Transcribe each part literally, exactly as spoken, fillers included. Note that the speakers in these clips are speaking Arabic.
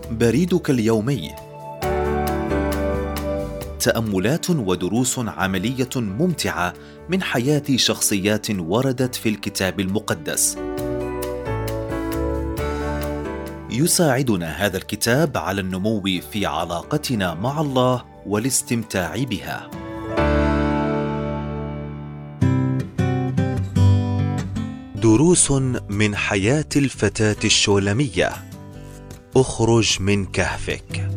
بريدك اليومي، تأملات ودروس عملية ممتعة من حياة شخصيات وردت في الكتاب المقدس. يساعدنا هذا الكتاب على النمو في علاقتنا مع الله والاستمتاع بها. دروس من حياة الفتاة الشولمية. اخرج من كهفك.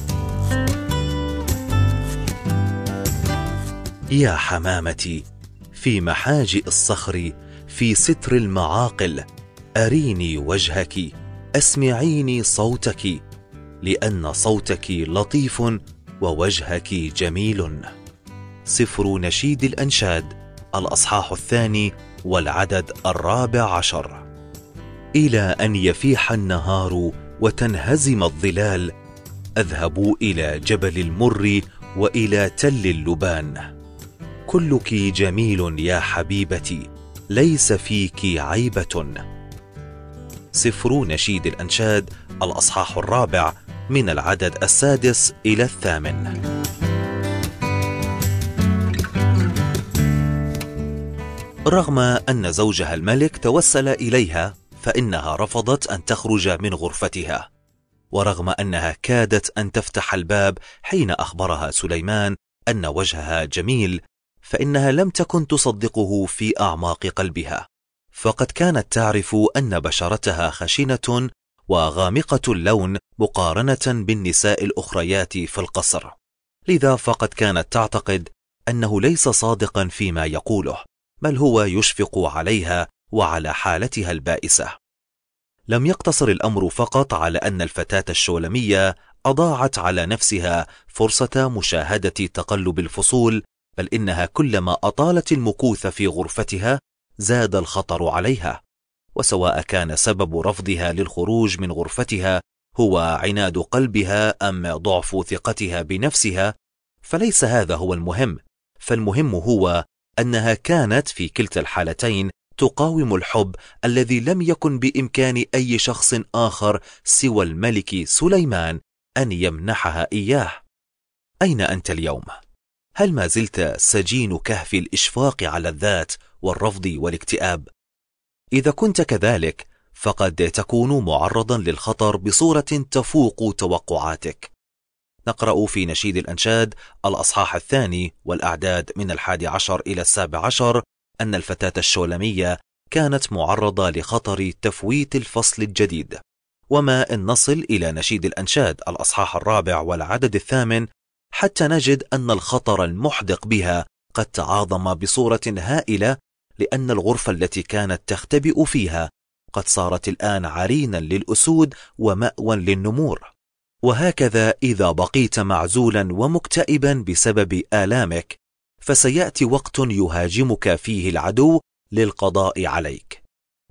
يا حمامتي، في محاجئ الصخر، في ستر المعاقل، أريني وجهك، أسمعيني صوتك، لأن صوتك لطيف ووجهك جميل. سفر نشيد الأنشاد، الأصحاح الثاني والعدد الرابع عشر. إلى أن يفيح النهار وتنهزم الظلال، أذهب إلى جبل المر وإلى تل اللبان. كلك جميل يا حبيبتي، ليس فيك عيبة. سفر نشيد الأنشاد، الأصحاح الرابع من العدد السادس إلى الثامن. رغم أن زوجها الملك توسل إليها، فإنها رفضت أن تخرج من غرفتها، ورغم أنها كادت أن تفتح الباب حين أخبرها سليمان أن وجهها جميل، فإنها لم تكن تصدقه في أعماق قلبها، فقد كانت تعرف أن بشرتها خشنة وغامقة اللون مقارنة بالنساء الأخريات في القصر، لذا فقد كانت تعتقد أنه ليس صادقا فيما يقوله، بل هو يشفق عليها وعلى حالتها البائسة. لم يقتصر الأمر فقط على أن الفتاة الشولمية أضاعت على نفسها فرصة مشاهدة تقلب الفصول، بل إنها كلما أطالت المكوث في غرفتها زاد الخطر عليها، وسواء كان سبب رفضها للخروج من غرفتها هو عناد قلبها أم ضعف ثقتها بنفسها، فليس هذا هو المهم، فالمهم هو أنها كانت في كلتا الحالتين تقاوم الحب الذي لم يكن بإمكان أي شخص آخر سوى الملك سليمان أن يمنحها إياه. أين أنت اليوم؟ هل ما زلت سجين كهف الإشفاق على الذات والرفض والاكتئاب؟ إذا كنت كذلك، فقد تكون معرضا للخطر بصورة تفوق توقعاتك. نقرأ في نشيد الأنشاد، الأصحاح الثاني والأعداد من الحادي عشر إلى السابع عشر، أن الفتاة الشولمية كانت معرضة لخطر تفويت الفصل الجديد. وما إن نصل إلى نشيد الأنشاد الأصحاح الرابع والعدد الثامن حتى نجد أن الخطر المحدق بها قد تعاظم بصورة هائلة، لأن الغرفة التي كانت تختبئ فيها قد صارت الآن عرينا للأسود ومأوى للنمور. وهكذا إذا بقيت معزولا ومكتئبا بسبب آلامك، فسيأتي وقت يهاجمك فيه العدو للقضاء عليك.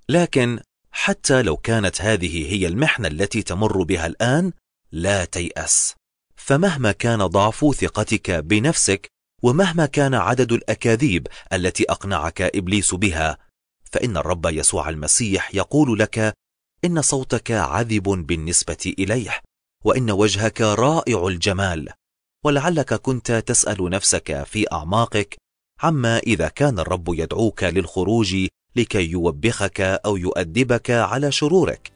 لكن حتى لو كانت هذه هي المحنة التي تمر بها الآن، لا تيأس، فمهما كان ضعف ثقتك بنفسك، ومهما كان عدد الأكاذيب التي أقنعك إبليس بها، فإن الرب يسوع المسيح يقول لك إن صوتك عذب بالنسبة إليه، وإن وجهك رائع الجمال. ولعلك كنت تسأل نفسك في أعماقك عما إذا كان الرب يدعوك للخروج لكي يوبخك أو يؤدبك على شرورك،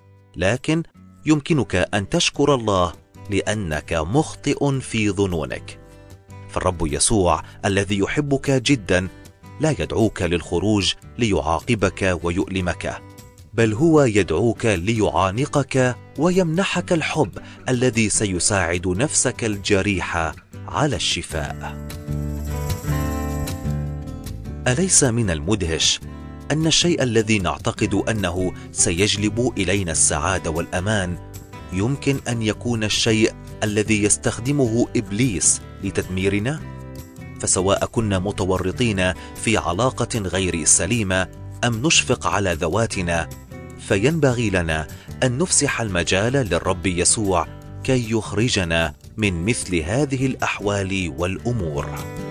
لكن يمكنك أن تشكر الله لأنك مخطئ في ظنونك. فالرب يسوع الذي يحبك جدا لا يدعوك للخروج ليعاقبك ويؤلمك، بل هو يدعوك ليعانقك ويمنحك الحب الذي سيساعد نفسك الجريحة على الشفاء. أليس من المدهش أن الشيء الذي نعتقد أنه سيجلب إلينا السعادة والأمان يمكن أن يكون الشيء الذي يستخدمه إبليس لتدميرنا؟ فسواء كنا متورطين في علاقة غير سليمة أم نشفق على ذواتنا، فينبغي لنا أن نفسح المجال للرب يسوع كي يخرجنا من مثل هذه الأحوال والأمور.